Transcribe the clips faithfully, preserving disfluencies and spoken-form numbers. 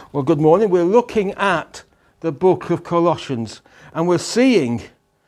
Well, good morning. We're looking at the book of Colossians, and we're seeing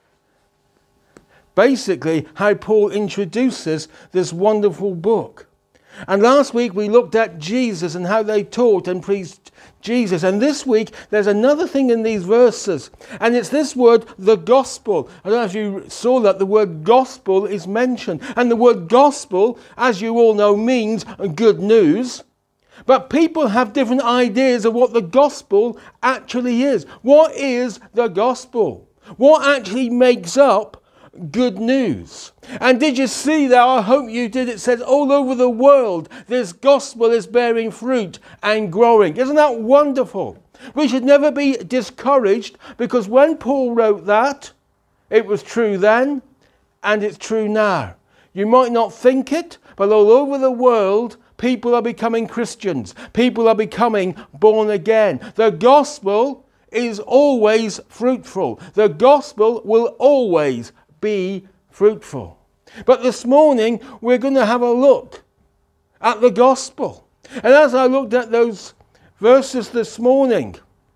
basically how Paul introduces this wonderful book. And last week we looked at Jesus and how they taught and preached Jesus. And this week there's another thing in these verses, and it's this word, the gospel. I don't know if you saw that the word gospel is mentioned. And the word gospel, as you all know, means good news. But people have different ideas of what the gospel actually is. What is the gospel? What actually makes up good news? And did you see that? I hope you did. It says all over the world this gospel is bearing fruit and growing. Isn't that wonderful? We should never be discouraged, because when Paul wrote that, it was true then and it's true now. You might not think it, but all over the world people are becoming Christians. People are becoming born again. The gospel is always fruitful. The gospel will always be fruitful. But this morning we're going to have a look at the gospel. And as I looked at those verses this morning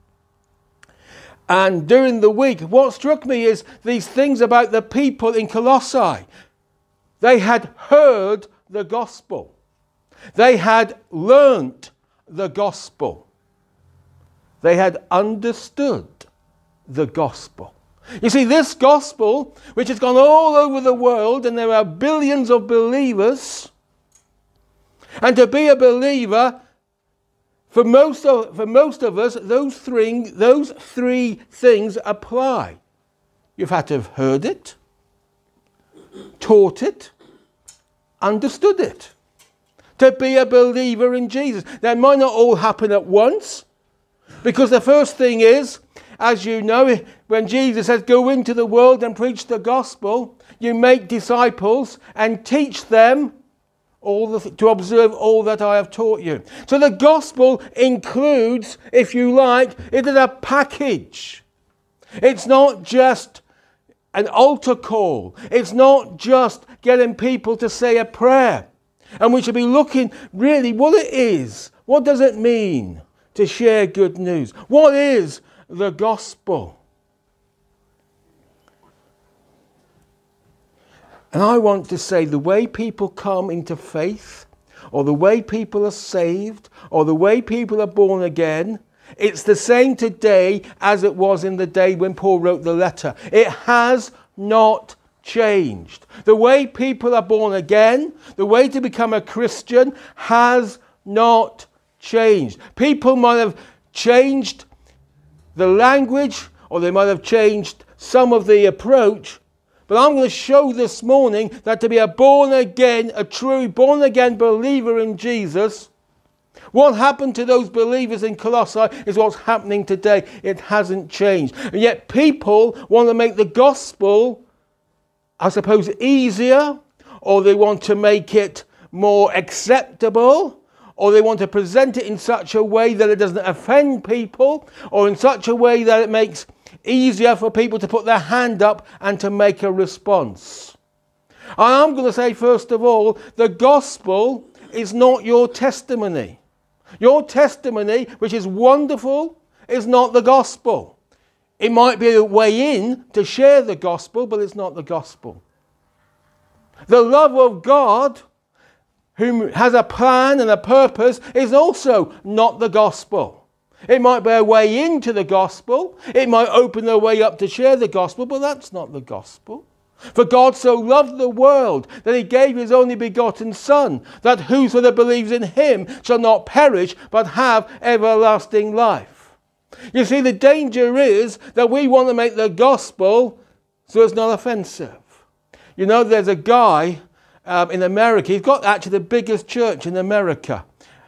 and during the week, what struck me is these things about the people in Colossae. They had heard the gospel. They had learnt the gospel. They had understood the gospel. You see, this gospel, which has gone all over the world, and there are billions of believers, and to be a believer, for most of, for most of us, those three, those three things apply. You've had to have heard it, taught it, understood it. To be a believer in Jesus. That might not all happen at once, because the first thing is, as you know, when Jesus says, go into the world and preach the gospel, you make disciples and teach them all the, to observe all that I have taught you. So the gospel includes, if you like, it is a package. It's not just an altar call. It's not just getting people to say a prayer. And we should be looking really what it is. What does it mean to share good news? What is the gospel? And I want to say the way people come into faith, or the way people are saved, or the way people are born again, it's the same today as it was in the day when Paul wrote the letter. It has not changed. The way people are born again, the way to become a Christian, has not changed. People might have changed the language, or they might have changed some of the approach, but I'm going to show this morning that to be a born again, a true born again believer in Jesus, what happened to those believers in Colossae is what's happening today. It hasn't changed. And yet people want to make the gospel, I suppose, easier, or they want to make it more acceptable, or they want to present it in such a way that it doesn't offend people, or in such a way that it makes easier for people to put their hand up and to make a response. And I'm going to say, first of all, the gospel is not your testimony. Your testimony, which is wonderful, is not the gospel. It might be a way in to share the gospel, but it's not the gospel. The love of God, who has a plan and a purpose, is also not the gospel. It might be a way into the gospel. It might open a way up to share the gospel, but that's not the gospel. For God so loved the world that he gave his only begotten Son, that whosoever believes in him shall not perish, but have everlasting life. You see, the danger is that we want to make the gospel so it's not offensive. You know, there's a guy um, in America. He's got actually the biggest church in America.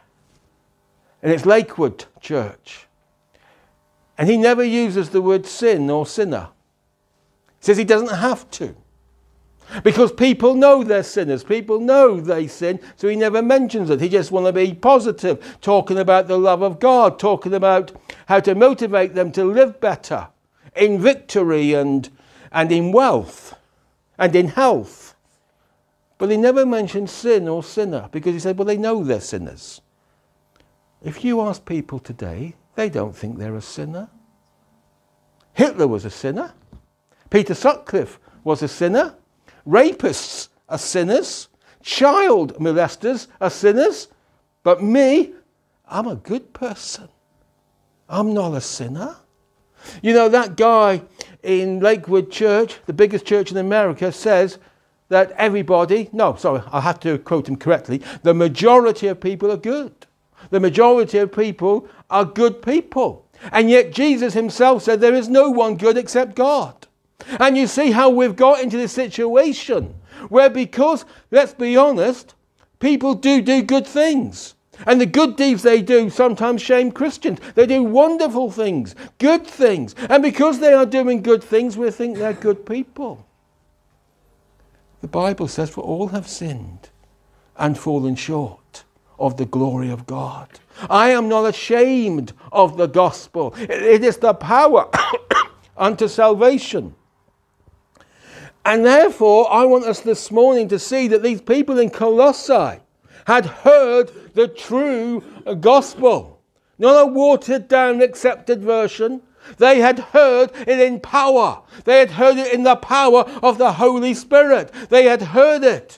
And it's Lakewood Church. And he never uses the word sin or sinner. He says he doesn't have to. Because people know they're sinners. People know they sin, so he never mentions it. He just wants to be positive, talking about the love of God, talking about how to motivate them to live better in victory and, and in wealth and in health. But he never mentions sin or sinner, because he said, well, they know they're sinners. If you ask people today, they don't think they're a sinner. Hitler was a sinner. Peter Sutcliffe was a sinner. Rapists are sinners. Child molesters are sinners. But me, I'm a good person. I'm not a sinner. You know, that guy in Lakewood Church, the biggest church in America, says that everybody, no, sorry, I have to quote him correctly, the majority of people are good. The majority of people are good people. And yet Jesus himself said there is no one good except God. And you see how we've got into this situation where, because, let's be honest, people do do good things. And the good deeds they do sometimes shame Christians. They do wonderful things, good things. And because they are doing good things, we think they're good people. The Bible says, for all have sinned and fallen short of the glory of God. I am not ashamed of the gospel. It is the power unto salvation. And therefore, I want us this morning to see that these people in Colossae had heard the true gospel. Not a watered down accepted version. They had heard it in power. They had heard it in the power of the Holy Spirit. They had heard it.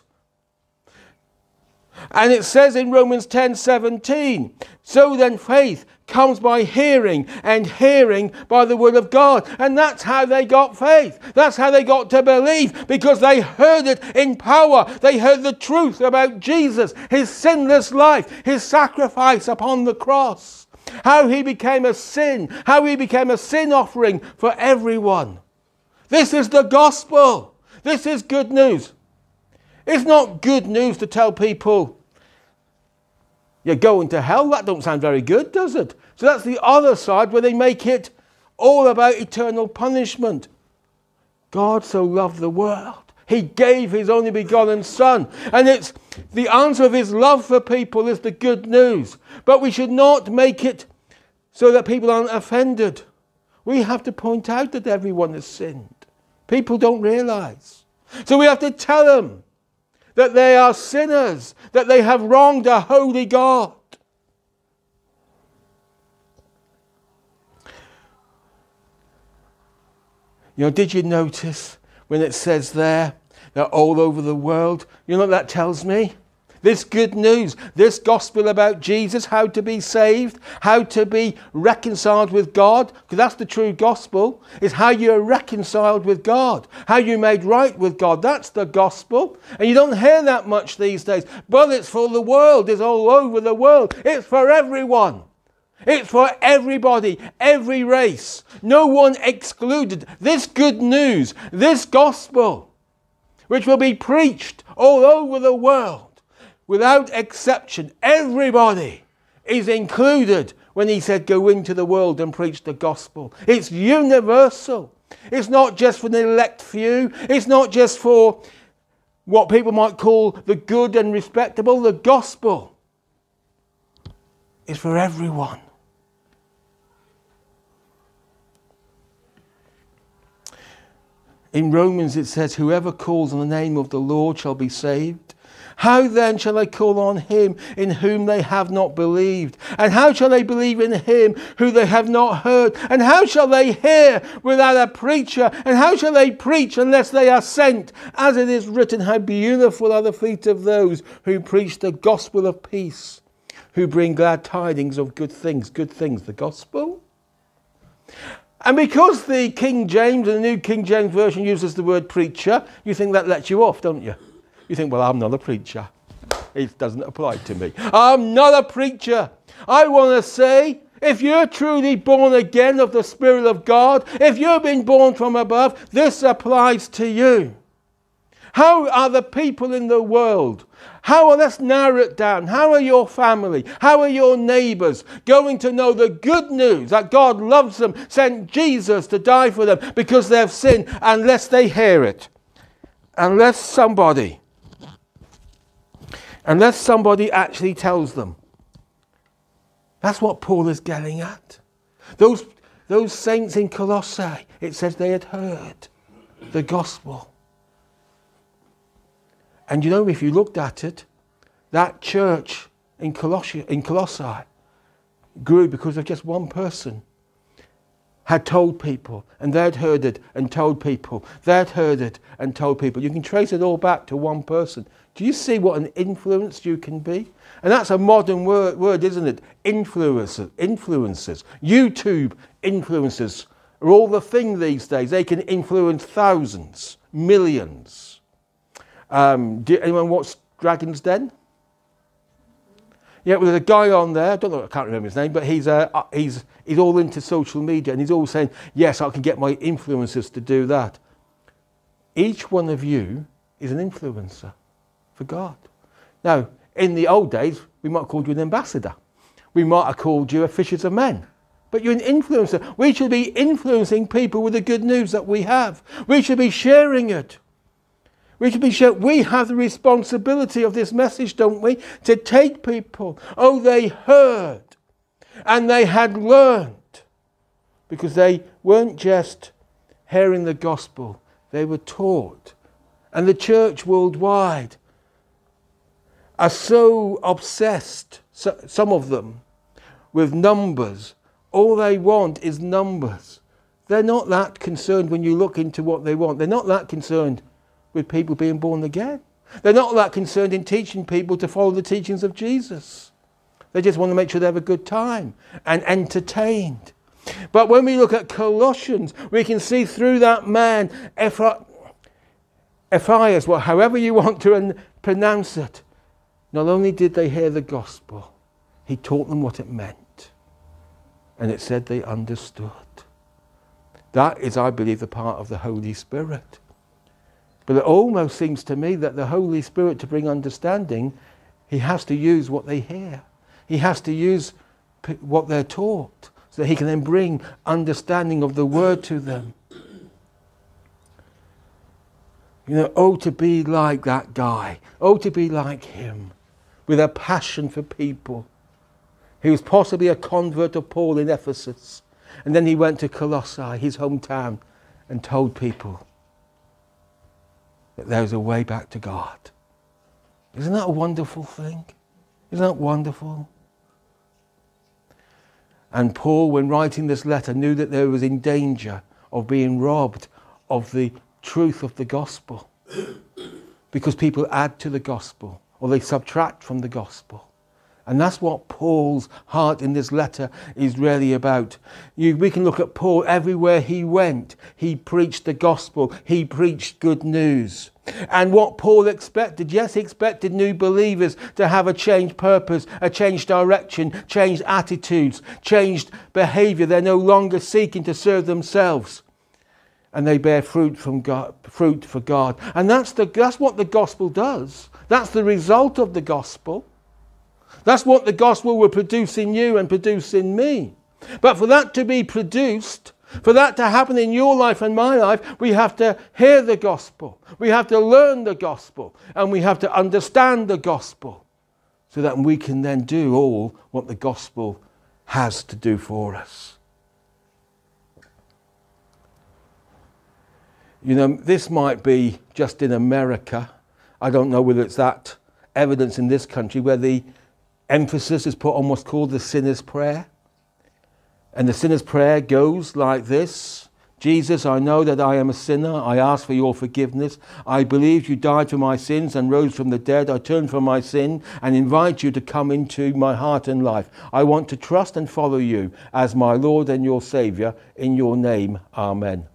And it says in Romans ten seventeen, so then faith comes by hearing, and hearing by the word of God. And that's how they got faith. That's how they got to believe, because they heard it in power. They heard the truth about Jesus, his sinless life, his sacrifice upon the cross, how he became a sin, how he became a sin offering for everyone. This is the gospel. This is good news. It's not good news to tell people you're going to hell. That don't sound very good, does it? So that's the other side, where they make it all about eternal punishment. God so loved the world, he gave his only begotten Son. And it's the answer of his love for people is the good news. But we should not make it so that people aren't offended. We have to point out that everyone has sinned. People don't realize. So we have to tell them that they are sinners, that they have wronged a holy God. You know, did you notice when it says there that all over the world, you know what that tells me? This good news, this gospel about Jesus, how to be saved, how to be reconciled with God, because that's the true gospel, is how you're reconciled with God, how you're made right with God. That's the gospel. And you don't hear that much these days. But it's for the world. It's all over the world. It's for everyone. It's for everybody, every race. No one excluded. This good news, this gospel, which will be preached all over the world, without exception, everybody is included when he said, go into the world and preach the gospel. It's universal. It's not just for the elect few. It's not just for what people might call the good and respectable. The gospel is for everyone. In Romans it says, whoever calls on the name of the Lord shall be saved. How then shall they call on him in whom they have not believed? And how shall they believe in him who they have not heard? And how shall they hear without a preacher? And how shall they preach unless they are sent? As it is written, how beautiful are the feet of those who preach the gospel of peace, who bring glad tidings of good things. Good things, the gospel. And because the King James and the New King James Version uses the word preacher, you think that lets you off, don't you? You think, well, I'm not a preacher. It doesn't apply to me. I'm not a preacher. I want to say, if you're truly born again of the Spirit of God, if you've been born from above, this applies to you. How are the people in the world? How are, let's narrow it down. How are your family? How are your neighbours going to know the good news that God loves them, sent Jesus to die for them because they've sinned, unless they hear it? Unless somebody, unless somebody actually tells them. That's what Paul is getting at. Those, those saints in Colossae, it says they had heard the gospel. And you know, if you looked at it, that church in Colossae, in Colossae, grew because of just one person had told people, and they'd heard it and told people. They'd heard it and told people. You can trace it all back to one person. Do you see what an influence you can be? And that's a modern word, word isn't it? Influencers, influencers. YouTube influencers are all the thing these days. They can influence thousands, millions. Um, do anyone watch Dragon's Den? Yeah, well, there's a guy on there, I don't know, I can't remember his name, but he's uh, he's he's all into social media, and he's all saying, yes, I can get my influencers to do that. Each one of you is an influencer for God. Now, in the old days, we might have called you an ambassador. We might have called you a fishers of men. But you're an influencer. We should be influencing people with the good news that we have. We should be sharing it. We should be sharing. We have the responsibility of this message, don't we? To take people. Oh, they heard and they had learned. Because they weren't just hearing the gospel. They were taught. And the church worldwide are so obsessed, so, some of them, with numbers. All they want is numbers. They're not that concerned when you look into what they want. They're not that concerned with people being born again. They're not that concerned in teaching people to follow the teachings of Jesus. They just want to make sure they have a good time and entertained. But when we look at Colossians, we can see through that man, Ephraim, well, however you want to pronounce it, not only did they hear the gospel, he taught them what it meant. And it said they understood. That is, I believe, the part of the Holy Spirit. But it almost seems to me that the Holy Spirit, to bring understanding, he has to use what they hear. He has to use what they're taught so that he can then bring understanding of the word to them. You know, oh, to be like that guy. Oh, to be like him, with a passion for people. He was possibly a convert of Paul in Ephesus. And then he went to Colossae, his hometown, and told people that there was a way back to God. Isn't that a wonderful thing? Isn't that wonderful? And Paul, when writing this letter, knew that there was in danger of being robbed of the truth of the gospel. Because people add to the gospel, or they subtract from the gospel. And that's what Paul's heart in this letter is really about. You, we can look at Paul everywhere he went. He preached the gospel. He preached good news. And what Paul expected, yes, he expected new believers to have a changed purpose, a changed direction, changed attitudes, changed behaviour. They're no longer seeking to serve themselves. And they bear fruit from God, fruit for God. And that's the that's what the gospel does. That's the result of the gospel. That's what the gospel will produce in you and produce in me. But for that to be produced, for that to happen in your life and my life, we have to hear the gospel. We have to learn the gospel. And we have to understand the gospel. So that we can then do all what the gospel has to do for us. You know, this might be just in America. I don't know whether it's that evidence in this country where the emphasis is put on what's called the sinner's prayer. And the sinner's prayer goes like this. Jesus, I know that I am a sinner. I ask for your forgiveness. I believe you died for my sins and rose from the dead. I turn from my sin and invite you to come into my heart and life. I want to trust and follow you as my Lord and your Saviour. In your name, amen.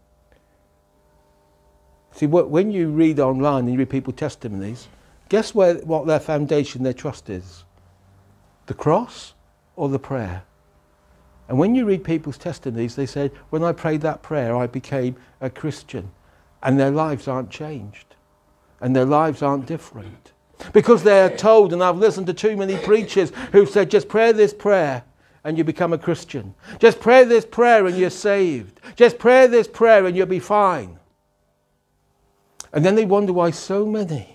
See, when you read online and you read people's testimonies, guess where what their foundation, their trust is? The cross or the prayer? And when you read people's testimonies, they say, when I prayed that prayer, I became a Christian. And their lives aren't changed. And their lives aren't different. Because they are told, and I've listened to too many preachers who've said, just pray this prayer and you become a Christian. Just pray this prayer and you're saved. Just pray this prayer and you'll be fine. And then they wonder why so many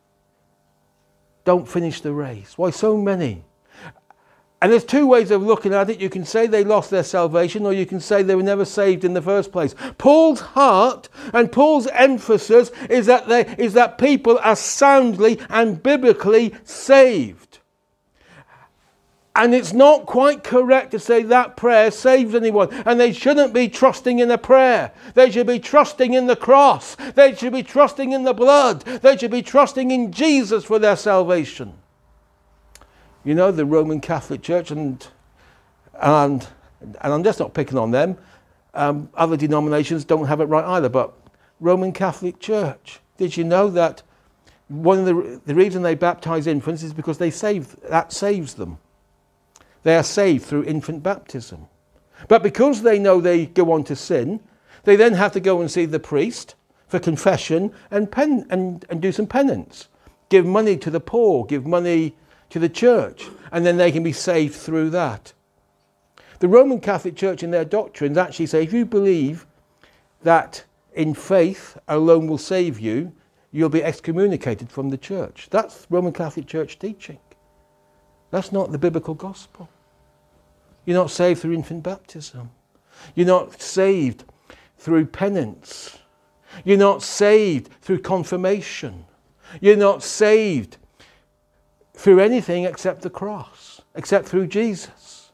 don't finish the race. Why so many? And there's two ways of looking at it. You can say they lost their salvation, or you can say they were never saved in the first place. Paul's heart and Paul's emphasis is that they, is that people are soundly and biblically saved. And it's not quite correct to say that prayer saves anyone. And they shouldn't be trusting in a prayer. They should be trusting in the cross. They should be trusting in the blood. They should be trusting in Jesus for their salvation. You know, the Roman Catholic Church, and and, and I'm just not picking on them. Um, other denominations don't have it right either. But Roman Catholic Church, did you know that one of the, the reason they baptize infants is because they save, that saves them. They are saved through infant baptism. But because they know they go on to sin, they then have to go and see the priest for confession and, pen, and, and do some penance. Give money to the poor, give money to the church, and then they can be saved through that. The Roman Catholic Church in their doctrines actually say if you believe that in faith alone will save you, you'll be excommunicated from the church. That's Roman Catholic Church teaching. That's not the biblical gospel. You're not saved through infant baptism. You're not saved through penance. You're not saved through confirmation. You're not saved through anything except the cross, except through Jesus.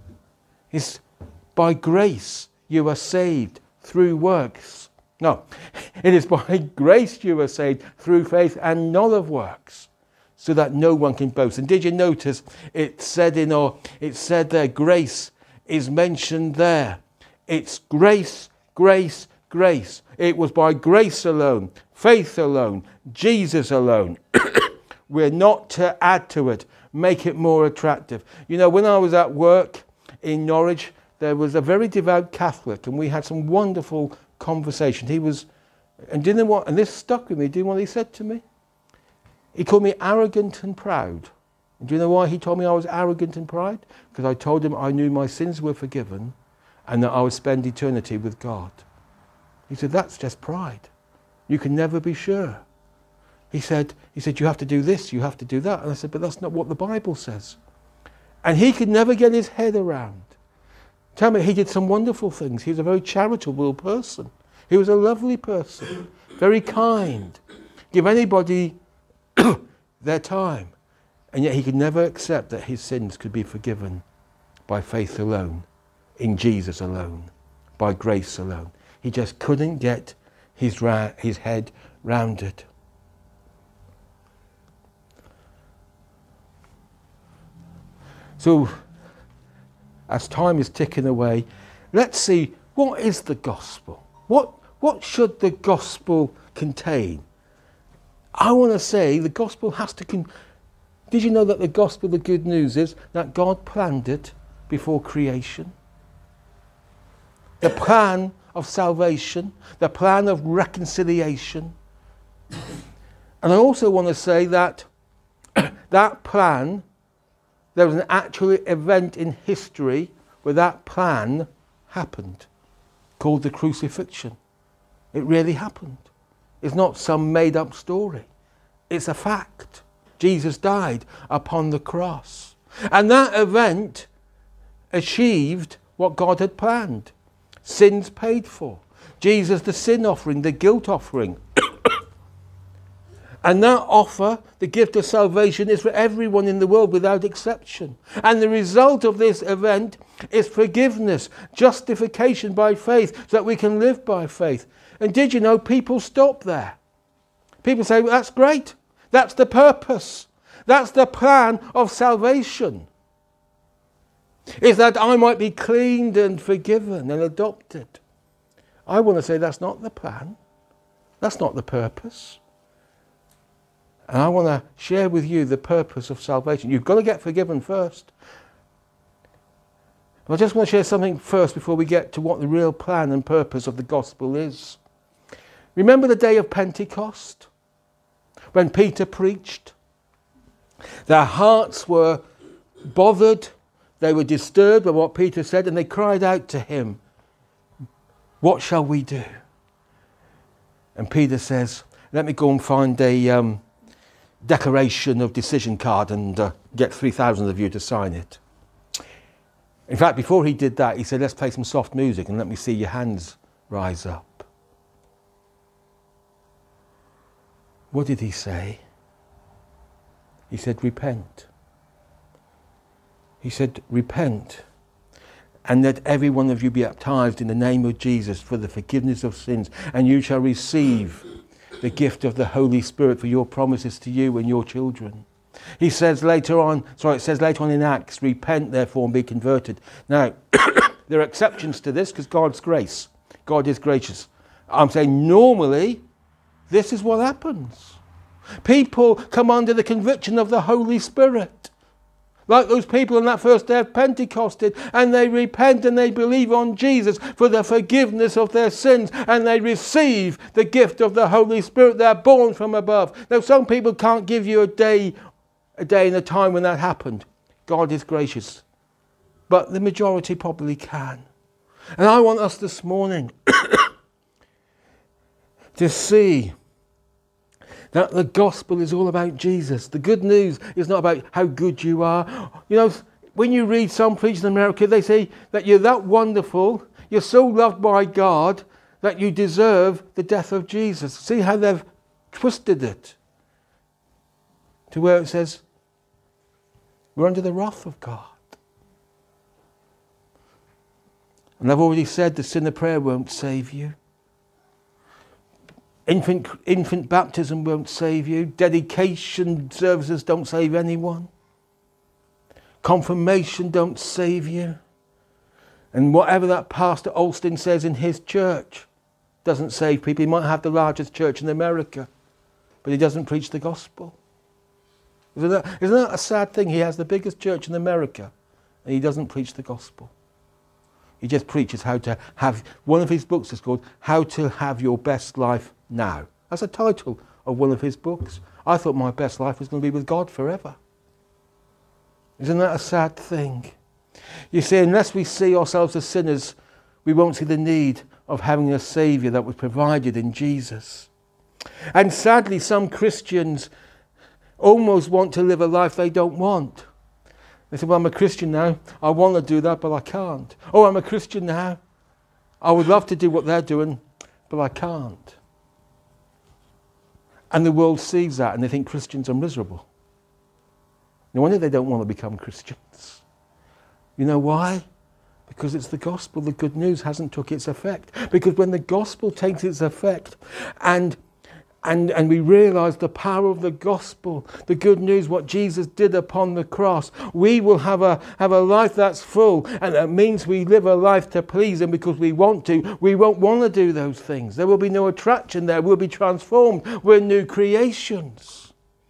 It's by grace you are saved through works. No, it is by grace you are saved through faith and not of works, so that no one can boast. And did you notice it said in or it said there, grace is mentioned there. It's grace, grace, grace. It was by grace alone, faith alone, Jesus alone. We're not to add to it, make it more attractive. You know, when I was at work in Norwich, there was a very devout Catholic, and we had some wonderful conversation. He was, and do you know what? And this stuck with me. Do you know what he said to me? He called me arrogant and proud. And do you know why he told me I was arrogant and proud? Because I told him I knew my sins were forgiven and that I would spend eternity with God. He said, that's just pride. You can never be sure. He said, he said, you have to do this, you have to do that. And I said, but that's not what the Bible says. And he could never get his head around. Tell me, he did some wonderful things. He was a very charitable person. He was a lovely person, very kind. Give anybody their time. And yet he could never accept that his sins could be forgiven by faith alone, in Jesus alone, by grace alone. He just couldn't get his, ra- his head round it. So, as time is ticking away, let's see, what is the gospel? What, what should the gospel contain? I want to say the gospel has to... Con- Did you know that the gospel, the good news is that God planned it before creation? The plan of salvation, the plan of reconciliation. And I also want to say that that plan, there was an actual event in history where that plan happened, called the crucifixion. It really happened. It's not some made-up story. It's a fact. Jesus died upon the cross. And that event achieved what God had planned. Sins paid for. Jesus the sin offering, the guilt offering. And that offer, the gift of salvation, is for everyone in the world without exception. And the result of this event is forgiveness, justification by faith, so that we can live by faith. And did you know people stop there? People say, well, that's great. That's the purpose. That's the plan of salvation. Is that I might be cleaned and forgiven and adopted. I want to say that's not the plan. That's not the purpose. And I want to share with you the purpose of salvation. You've got to get forgiven first. But I just want to share something first before we get to what the real plan and purpose of the gospel is. Remember the day of Pentecost? When Peter preached? Their hearts were bothered. They were disturbed by what Peter said, and they cried out to him, what shall we do? And Peter says, let me go and find a um, declaration of decision card and uh, get three thousand of you to sign it. In fact, before he did that, he said, let's play some soft music and let me see your hands rise up. What did he say? He said, repent. He said, repent, and let every one of you be baptized in the name of Jesus for the forgiveness of sins, and you shall receive the gift of the Holy Spirit, for your promises to you and your children. He says later on, sorry, it says later on in Acts, repent therefore and be converted. Now, there are exceptions to this because God's grace. God is gracious. I'm saying normally, this is what happens. People come under the conviction of the Holy Spirit. Like those people on that first day of Pentecost did, and they repent and they believe on Jesus for the forgiveness of their sins, and they receive the gift of the Holy Spirit. They're born from above. Now, some people can't give you a day, a day and a time when that happened. God is gracious. But the majority probably can. And I want us this morning to see that the gospel is all about Jesus. The good news is not about how good you are. You know, when you read some preachers in America, they say that you're that wonderful, you're so loved by God that you deserve the death of Jesus. See how they've twisted it to where it says we're under the wrath of God. And I've already said the sinner prayer won't save you. Infant, infant baptism won't save you. Dedication services don't save anyone. Confirmation don't save you. And whatever that Pastor Olston says in his church doesn't save people. He might have the largest church in America, but he doesn't preach the gospel. Isn't that, isn't that a sad thing? He has the biggest church in America and he doesn't preach the gospel. He just preaches how to have, one of his books is called How to Have Your Best Life Now. That's a title of one of his books. I thought my best life was going to be with God forever. Isn't that a sad thing? You see, unless we see ourselves as sinners, we won't see the need of having a Saviour that was provided in Jesus. And sadly, some Christians almost want to live a life they don't want. They say, well, I'm a Christian now. I want to do that, but I can't. Oh, I'm a Christian now. I would love to do what they're doing, but I can't. And the world sees that and they think Christians are miserable. No wonder they don't want to become Christians. You know why? Because it's the gospel. The good news hasn't took its effect. Because when the gospel takes its effect and And, and we realise the power of the gospel, the good news, what Jesus did upon the cross, we will have a, have a life that's full. And that means we live a life to please Him because we want to. We won't want to do those things. There will be no attraction there. We'll be transformed. We're new creations.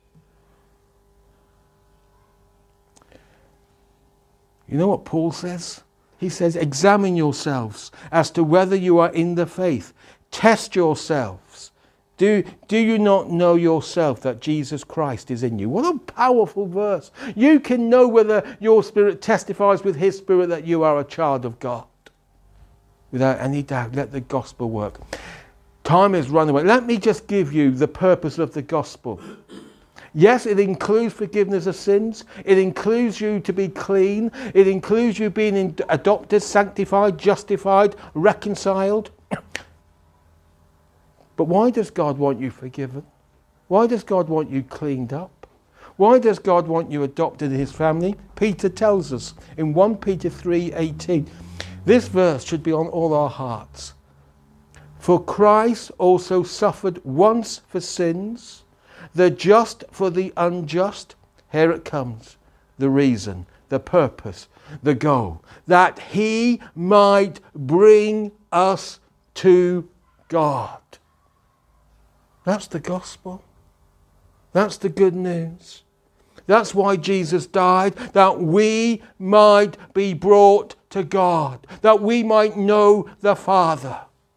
You know what Paul says? He says, examine yourselves as to whether you are in the faith. Test yourselves. Do, do you not know yourself that Jesus Christ is in you? What a powerful verse. You can know whether your spirit testifies with His Spirit that you are a child of God. Without any doubt, let the gospel work. Time has run away. Let me just give you the purpose of the gospel. Yes, it includes forgiveness of sins. It includes you to be clean. It includes you being adopted, sanctified, justified, reconciled. But why does God want you forgiven? Why does God want you cleaned up? Why does God want you adopted in His family? Peter tells us in First Peter three eighteen. This verse should be on all our hearts. For Christ also suffered once for sins, the just for the unjust. Here it comes. The reason, the purpose, the goal. That He might bring us to God. That's the gospel. That's the good news. That's why Jesus died, that we might be brought to God, that we might know the Father.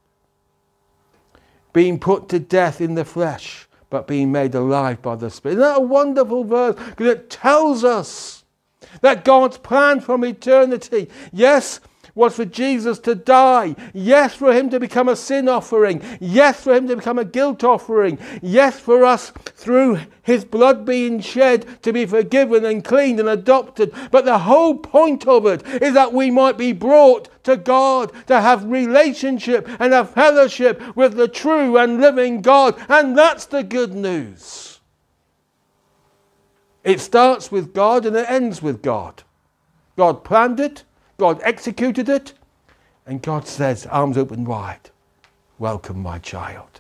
Being put to death in the flesh, but being made alive by the Spirit. Isn't that a wonderful verse? Because it tells us that God's plan from eternity, yes, was for Jesus to die. Yes, for Him to become a sin offering. Yes, for Him to become a guilt offering. Yes, for us through His blood being shed to be forgiven and cleaned and adopted. But the whole point of it is that we might be brought to God, to have relationship and have fellowship with the true and living God. And that's the good news. It starts with God and it ends with God. God planned it. God executed it. And God says, arms open wide, welcome my child.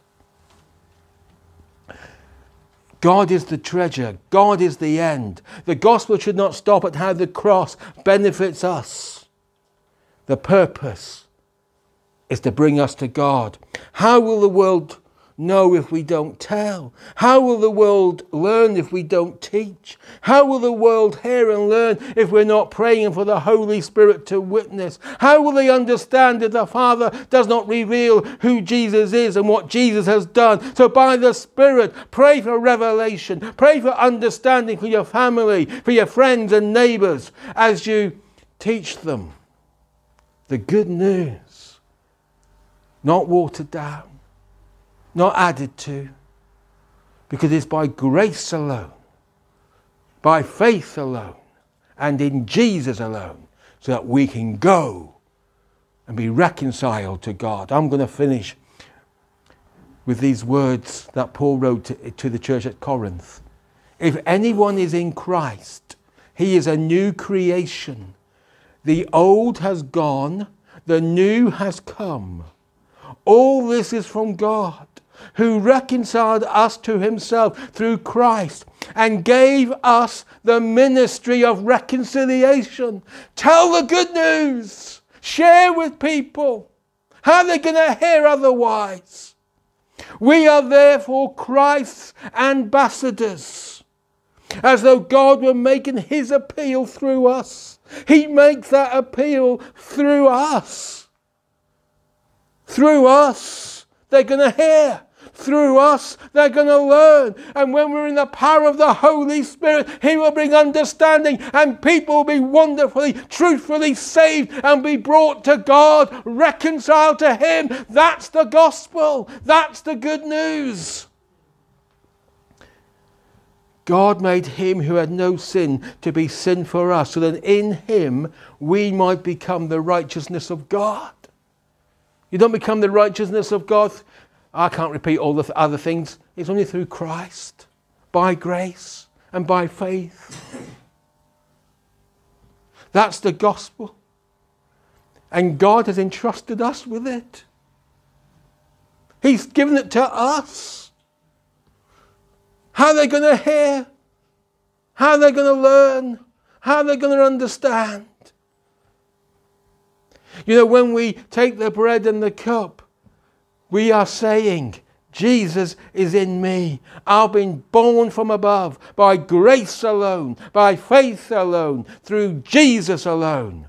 God is the treasure. God is the end. The gospel should not stop at how the cross benefits us. The purpose is to bring us to God. How will the world know if we don't tell? How will the world learn if we don't teach? How will the world hear and learn if we're not praying for the Holy Spirit to witness? How will they understand if the Father does not reveal who Jesus is and what Jesus has done? So by the Spirit, pray for revelation. Pray for understanding for your family, for your friends and neighbours as you teach them the good news. Not watered down. Not added to, because it's by grace alone, by faith alone, and in Jesus alone, so that we can go and be reconciled to God. I'm going to finish with these words that Paul wrote to, to the church at Corinth. If anyone is in Christ, he is a new creation. The old has gone, the new has come. All this is from God, who reconciled us to himself through Christ and gave us the ministry of reconciliation. Tell the good news. Share with people. How are they going to hear otherwise? We are therefore Christ's ambassadors, as though God were making his appeal through us. He makes that appeal through us. Through us, they're going to hear. Through us, they're going to learn. And when we're in the power of the Holy Spirit, he will bring understanding, and people will be wonderfully, truthfully saved and be brought to God, reconciled to him. That's the gospel. That's the good news. God made him who had no sin to be sin for us, so that in him we might become the righteousness of God. You don't become the righteousness of God. I can't repeat all the other things. It's only through Christ, by grace and by faith. That's the gospel. And God has entrusted us with it. He's given it to us. How are they going to hear? How are they going to learn? How are they going to understand? You know, when we take the bread and the cup, we are saying, Jesus is in me. I've been born from above by grace alone, by faith alone, through Jesus alone.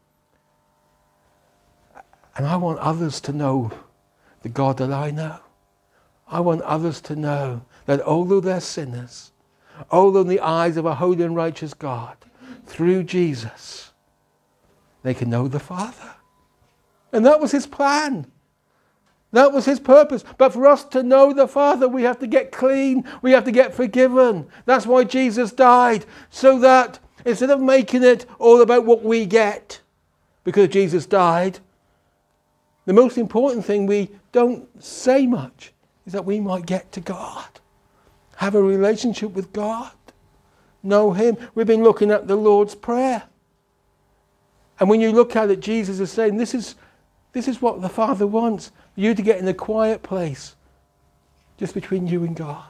And I want others to know the God that I know. I want others to know that although they're sinners, although in the eyes of a holy and righteous God, through Jesus, they can know the Father. And that was his plan. That was his purpose. But for us to know the Father, we have to get clean. We have to get forgiven. That's why Jesus died. So that instead of making it all about what we get, because Jesus died, the most important thing we don't say much is that we might get to God. Have a relationship with God. Know him. We've been looking at the Lord's Prayer. And when you look at it, Jesus is saying, this is, this is what the Father wants. You to get in a quiet place, just between you and God.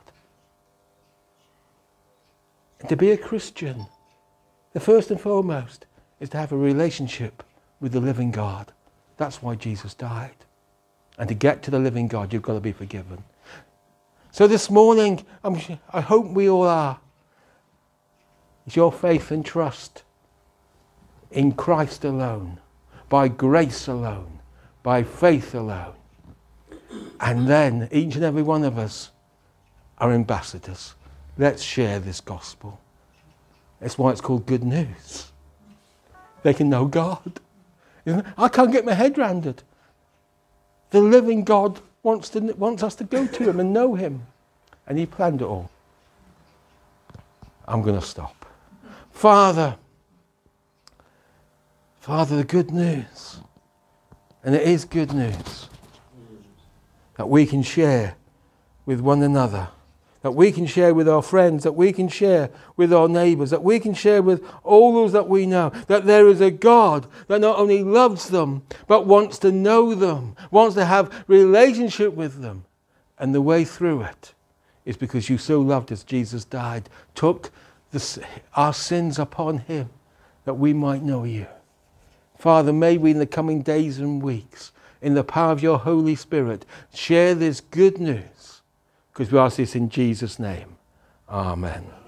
And to be a Christian, the first and foremost is to have a relationship with the living God. That's why Jesus died. And to get to the living God, you've got to be forgiven. So this morning, I'm, I hope we all are. It's your faith and trust in Christ alone, by grace alone, by faith alone. And then each and every one of us are ambassadors. Let's share this gospel. That's why it's called good news. They can know God. I can't get my head around it. The living God wants to wants us to go to him and know him. And he planned it all. I'm going to stop. Father, Father, the good news, and it is good news, that we can share with one another that we can share with our friends, that we can share with our neighbours, that we can share with all those that we know, that there is a God that not only loves them, but wants to know them, wants to have relationship with them. And the way through it is because you so loved us, Jesus died, took the, our sins upon him, that we might know you. Father, may we in the coming days and weeks, in the power of your Holy Spirit, share this good news, because we ask this in Jesus' name. Amen.